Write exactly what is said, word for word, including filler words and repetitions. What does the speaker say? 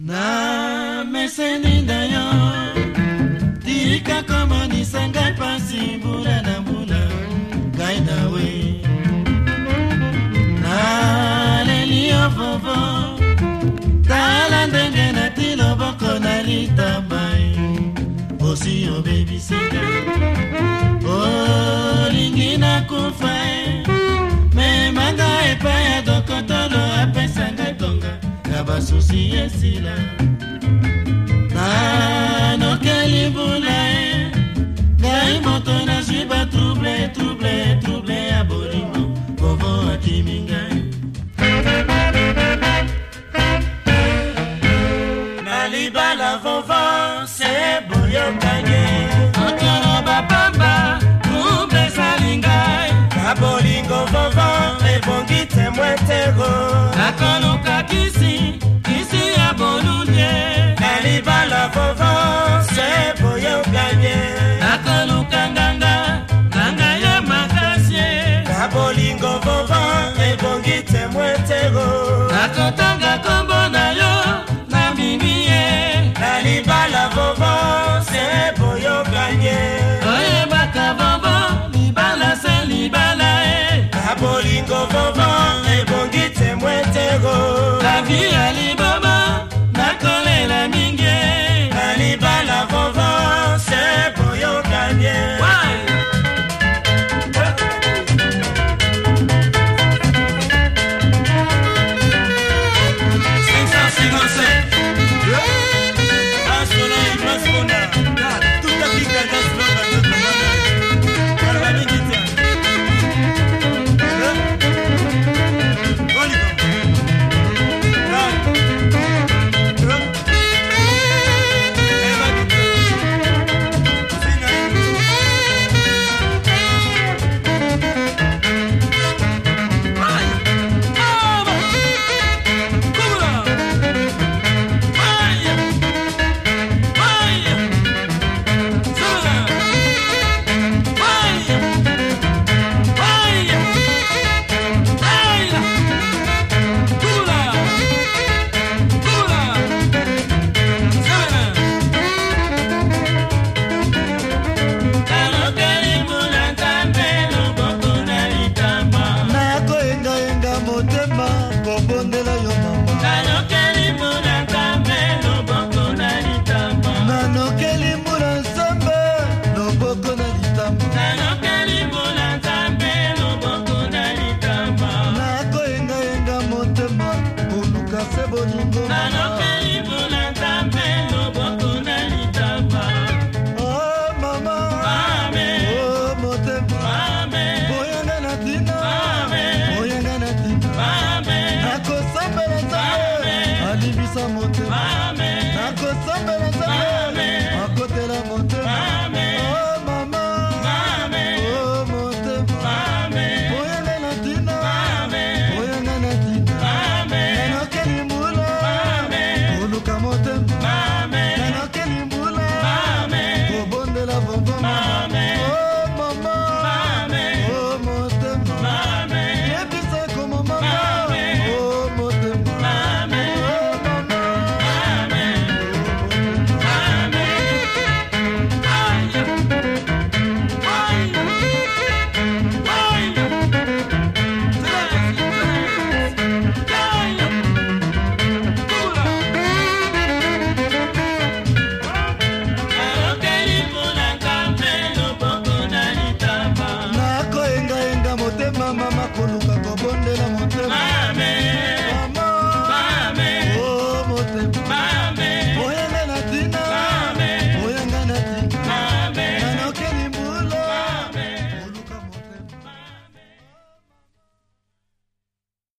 Na meseni na yo tika komonisa ngai pasi mbula na mbula ngai nawe naleli yo vovo tala ndenge nati loboko na litabai osi obebisika olingi nakufa memanga epai ya dokotolo apesa ngai tonga ya basusi esila nanokeli mbula ngai moto nazwi batrouble trouble trouble ya bolingo vovo akimi ngai nalibala vovo se boyokanye otoro bapamba trouble salingai ya bolingo vovo ebongi temwetero nakoluka kisi kisi ya bolunye nalibala vovo se boyokanye nakoluka nganga nganga ya makasye ya bolingo vovo ebongi temwetero nakotanga kombo na yo na mimiye nalibala vovo se boyokanye oye baka vovo libala se libala e ya bolingo vovo ebongi temwetero la vie alibaba nakolela mingi nalibala vovo se boyokanye Mama.